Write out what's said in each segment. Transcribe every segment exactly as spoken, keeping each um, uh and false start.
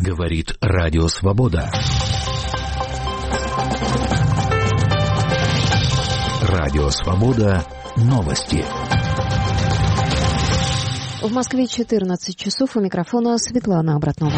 Говорит Радио Свобода. Радио Свобода. Новости. В Москве четырнадцать часов. У микрофона Светлана Обратнова.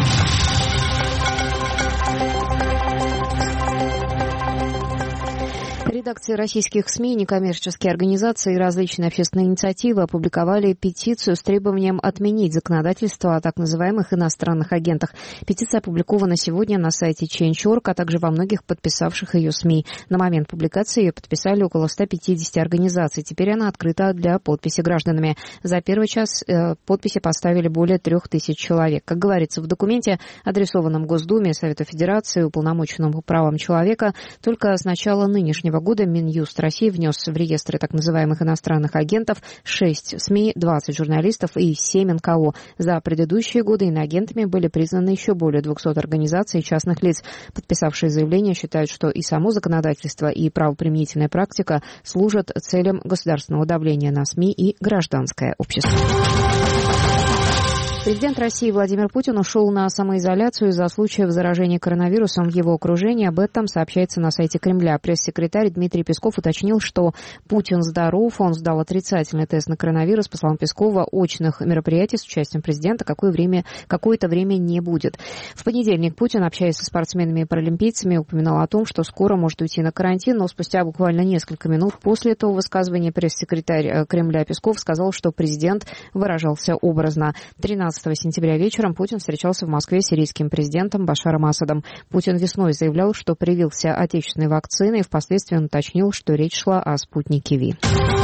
Редакции российских СМИ, некоммерческие организации и различные общественные инициативы опубликовали петицию с требованием отменить законодательство о так называемых иностранных агентах. Петиция опубликована сегодня на сайте Change точка орг, а также во многих подписавших ее СМИ. На момент публикации ее подписали около ста пятидесяти организаций. Теперь она открыта для подписи гражданами. За первый час э, подписи поставили более трех тысяч человек. Как говорится в документе, адресованном Госдуме, Совету Федерации, уполномоченному по правам человека, только с начала нынешнего года Минюст России внес в реестры так называемых иностранных агентов шесть СМИ, двадцать журналистов и семь эн ка о. За предыдущие годы иноагентами были признаны еще более двухсот организаций и частных лиц. Подписавшие заявление считают, что и само законодательство, и правоприменительная практика служат целям государственного давления на СМИ и гражданское общество. Президент России Владимир Путин ушел на самоизоляцию из-за случаев заражения коронавирусом в его окружении. Об этом сообщается на сайте Кремля. Пресс-секретарь Дмитрий Песков уточнил, что Путин здоров, он сдал отрицательный тест на коронавирус. По словам Пескова, очных мероприятий с участием президента какое время, какое-то время не будет. В понедельник Путин, общаясь со спортсменами и паралимпийцами, упоминал о том, что скоро может уйти на карантин, но спустя буквально несколько минут после этого высказывания пресс-секретарь Кремля Песков сказал, что президент выражался образно. тринадцатого сентября вечером Путин встречался в Москве с сирийским президентом Башаром Асадом. Путин весной заявлял, что привился отечественной вакциной, и впоследствии он уточнил, что речь шла о спутнике Ви.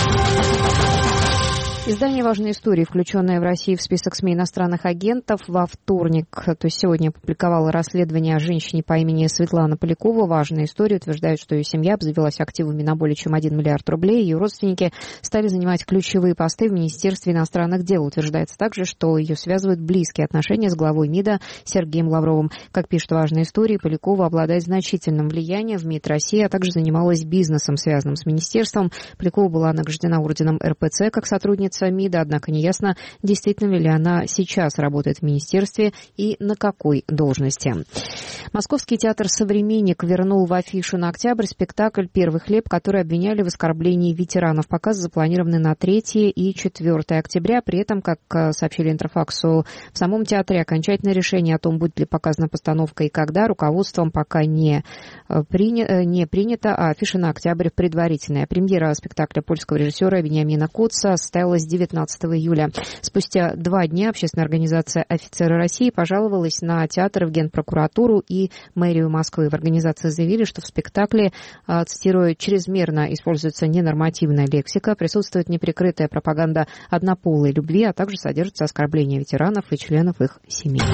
Издание «Важные истории», включенное в России в список СМИ иностранных агентов, во вторник, то есть сегодня, опубликовало расследование о женщине по имени Светлана Полякова. «Важные истории» утверждают, что ее семья обзавелась активами на более чем один миллиард рублей. Ее родственники стали занимать ключевые посты в Министерстве иностранных дел. Утверждается также, что ее связывают близкие отношения с главой МИДа Сергеем Лавровым. Как пишут «Важные истории», Полякова обладает значительным влиянием в МИД России, а также занималась бизнесом, связанным с министерством. Полякова была награждена орденом эр пэ цэ как сотрудница МИДа, однако неясно, действительно ли она сейчас работает в министерстве и на какой должности. Московский театр «Современник» вернул в афишу на октябрь спектакль «Первый хлеб», который обвиняли в оскорблении ветеранов. Показ запланированы на третье и четвёртое октября. При этом, как сообщили Интерфаксу, в самом театре окончательное решение о том, будет ли показана постановка и когда, руководством пока не, приня... не принято, а афиша на октябрь предварительная. Премьера спектакля польского режиссера Вениамина Коца состоялась девятнадцатого июля. Спустя два дня общественная организация «Офицеры России» пожаловалась на театр в Генпрокуратуру и мэрию Москвы. В организации заявили, что в спектакле, цитирую, чрезмерно используется ненормативная лексика, присутствует неприкрытая пропаганда однополой любви, а также содержится оскорбление ветеранов и членов их семей.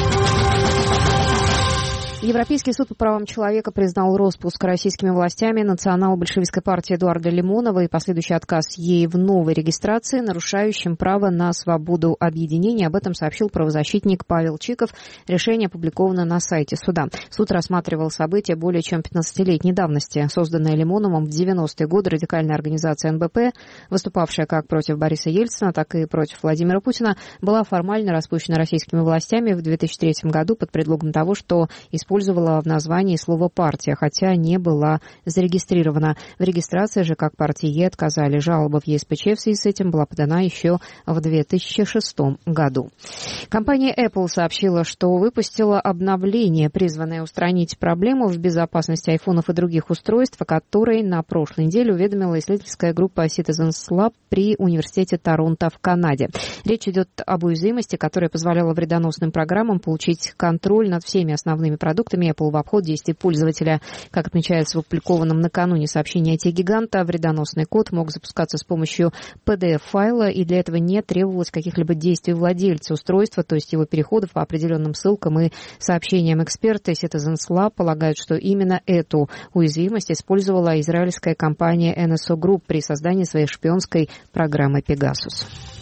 Европейский суд по правам человека признал распуск российскими властями национал-большевистской партии Эдуарда Лимонова и последующий отказ ей в новой регистрации, нарушающим право на свободу объединения. Об этом сообщил правозащитник Павел Чиков. Решение опубликовано на сайте суда. Суд рассматривал события более чем пятнадцатилетней давности. Созданная Лимоновым в девяностые годы радикальная организация эн бэ пэ, выступавшая как против Бориса Ельцина, так и против Владимира Путина, была формально распущена российскими властями в две тысячи третьем году под предлогом того, что использовала в названии слово «партия», хотя не была зарегистрирована. В регистрации же как партии ей отказали. Жалоба в е эс пэ че в связи с этим была подана еще в две тысячи шестом году. Компания Apple сообщила, что выпустила обновление, призванное устранить проблему в безопасности айфонов и других устройств, о которой на прошлой неделе уведомила исследовательская группа Citizens Lab при университете Торонто в Канаде. Речь идет об уязвимости, которая позволяла вредоносным программам получить контроль над всеми основными продуктами Apple в обход действий пользователя. Как отмечается в опубликованном накануне сообщении ай ти-гиганта, вредоносный код мог запускаться с помощью пи ди эф-файла, и для этого не требовалось каких-либо действий владельца устройства, то есть его переходов по определенным ссылкам и сообщениям. Эксперты Citizens Lab полагают, что именно эту уязвимость использовала израильская компания эн эс о Group при создании своей шпионской программы Pegasus.